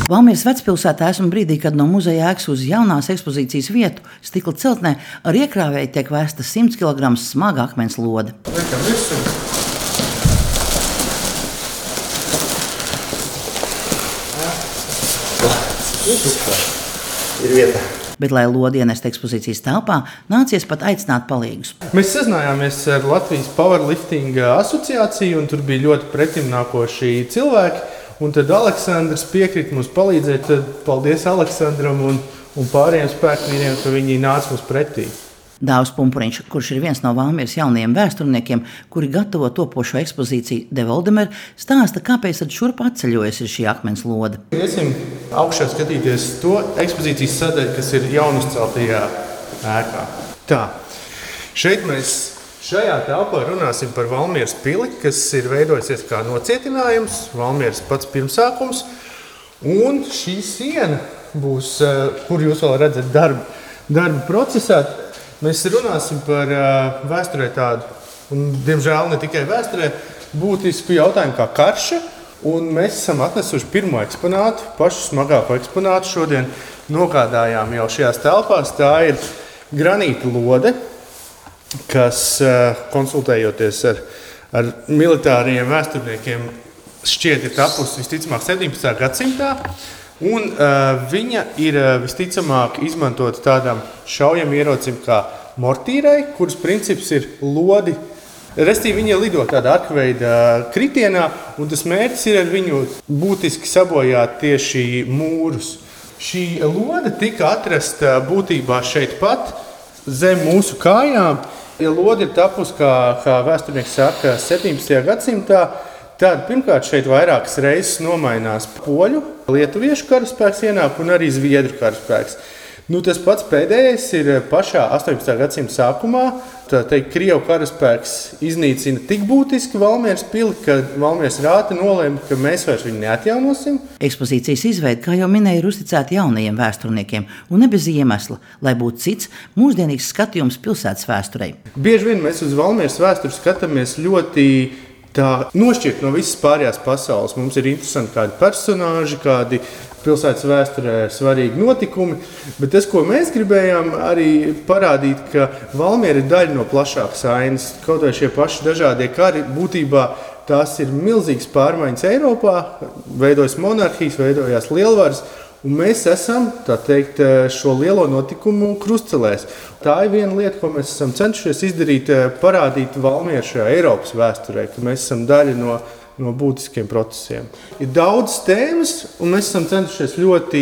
Valmieras vecpilsētā esmu brīdī, kad no muzeja ēkas uz jaunās ekspozīcijas vietu stikla celtnē ar iekrāvēju tiek vēsta 100 kg smaga akmens lode. Ir vieta. Bet, lai lodi ienestu ekspozīcijas telpā, nācies pat aicināt palīgus. Mēs sazinājāmies ar Latvijas Powerlifting asociāciju, un tur bija ļoti pretimnākoši cilvēki. Un tad Aleksandrs piekrita mums palīdzēt. Tad paldies Aleksandram un pārējiem spēkvīriem, ka viņi nāca mums pretī. Dāvis Pumpuriņš, kurš ir viens no Valmieras jaunajiem vēsturniekiem, kuri gatavo topošo ekspozīciju De Voldemer, stāsta, kāpēc tad šurp atceļojas ir šī akmens lode. Iesim augšā skatīties to ekspozīcijas sadaļu, kas ir jaunuzceltajā ēkā. Tā, šeit mēs šajā telpā runāsim par Valmieras pili, kas ir veidojusies kā nocietinājums, Valmieras pats pirmsākums. Un šī siena būs, kur jūs vēl redzat darba procesā. Mēs runāsim par vēsturē tādu, un diemžēl ne tikai vēsturē, būtisku jautājumu kā karša. Un mēs esam atnesuši pirmo eksponātu, pašu smagāko eksponātu šodien nogādājām jau šajās telpās. Tā ir granīta lode, kas, konsultējoties ar militāriem vēsturniekiem, šķiet ir tapusi visticamāk 17. gadsimtā. Un viņa ir visticamāk izmantota tādām šaujamierocim kā mortīrai, kuras princips ir lodi. Restīvi viņa lido tādā arkveida kritienā, un tas mērķis ir ar viņu būtiski sabojāt tieši mūrus. Šī lode tika atrasta būtībā šeit pat, zem mūsu kājām. Ja lode ir tapusi, kā vēsturnieks saka, 17. gadsimtā, tad pirmkārt šeit vairākas reizes nomainās poļu, lietuviešu karaspēks ienāk un arī zviedru karaspēks. Tas pats pēdējais ir pašā 18. gadsimta sākumā. Tā teikt, Krievu karaspēks iznīcina tik būtiski Valmieras pili, ka Valmieras rāte nolēma, ka mēs vairs viņu neatjaunosim. Ekspozīcijas izveide, kā jau minēju, ir uzticēta jaunajiem vēsturniekiem, un ne bez iemesla, lai būtu cits mūsdienīgs skatījums pilsētas vēsturei. Bieži vien mēs uz Valmieras vēsturi skatāmies ļoti tā nošķirt no visas pārējās pasaules. Mums ir interesanti kādi personāži, kādi pilsētas vēsturē svarīgi notikumi, bet tas, ko mēs gribējām arī parādīt, ka Valmiera ir daļa no plašākas ainas. Kaut vai šie paši dažādie kari, būtībā tās ir milzīgas pārmaiņas Eiropā, veidojas monarhijas, veidojās lielvaras, un mēs esam, tā teikt, šo lielo notikumu krustcelēs. Tā ir viena lieta, ko mēs esam cenšies izdarīt, parādīt Valmieru šajā Eiropas vēsturē, ka mēs esam daļa no būtiskiem procesiem. Ir daudz tēmas, un mēs esam centušies ļoti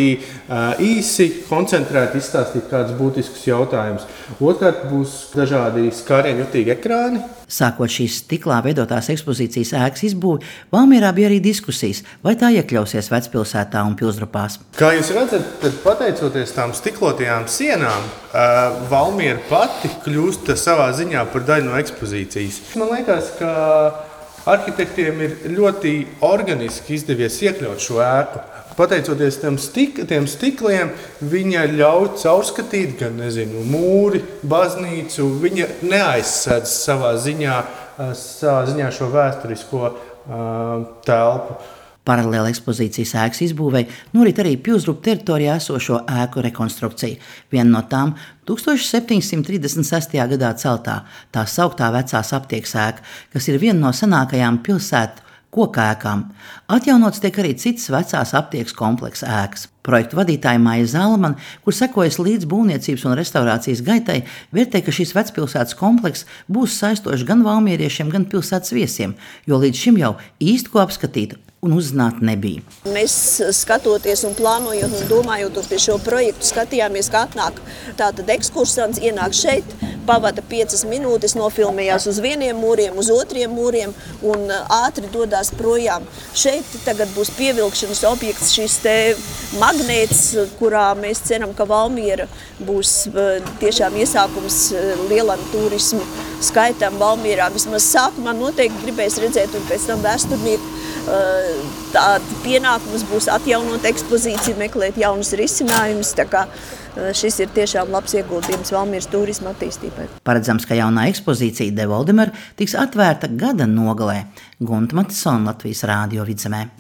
īsi, koncentrēti izstāstīt kādus būtiskus jautājumus. Otrkārt būs dažādi skārienjutīgi ekrāni. Sākot šīs stiklā veidotās ekspozīcijas ēkas izbūvi, Valmierā bija arī diskusijas, vai tā iekļausies vecpilsētā un Pilsdrupās. Kā jūs redzat, tad pateicoties tām stiklotajām sienām, Valmiera pati kļūst savā ziņā par daļu no ekspozīcijas. Man liekas, ka arhitektiem ir ļoti organiski izdevies iekļaut šo ēku. Pateicoties tiem stikliem, viņa ļauj caurskatīt gan mūri, baznīcu. Viņa neaizsēdz savā ziņā šo vēsturisko telpu. Paralēli ekspozīcijas ēkas izbūvei norit arī Pilsdrupu teritorijā esošo ēku rekonstrukcija. Viena no tām 1736. gadā celtā, tā sauktā vecās aptiekas ēka, kas ir viena no senākajām pilsētu kokēkām. Atjaunots tiek arī citas vecās aptiekas kompleksa ēkas. Projektu vadītāja Maija Zalmane, kur sekojas līdz būvniecības un restaurācijas gaitai, vērtē, ka šis vecpilsētas komplekss būs saistošs gan valmieriešiem, gan pilsētas viesiem, jo līdz šim jau īsti ko apskatīt un uzzināt nebija. Mēs skatoties un plānojot un domājot pie šo projektu, skatījāmies, kā atnāk tātad ekskursants, ienāk šeit, pavada 5 minūtes, nofilmējās uz vieniem mūriem, uz otriem mūriem un ātri dodās projām. Šeit tagad būs pievilkšanas objekts, šis te magnēts, kurā mēs ceram, ka Valmiera būs tiešām iesākums lielam turismu skaitam Valmierā. Vismaz sākumā noteikti gribēs redzēt un pēc tam vēsturnieku tāda pienākums būs atjaunot ekspozīciju, meklēt jaunus risinājumus. Tā kā šis ir tiešām labs ieguldījums Valmieras turisma attīstībai. Paredzams, ka jaunā ekspozīcija De Voldemer tiks atvērta gada nogalē. Gunta Matisona, Latvijas Rādio Vidzemē.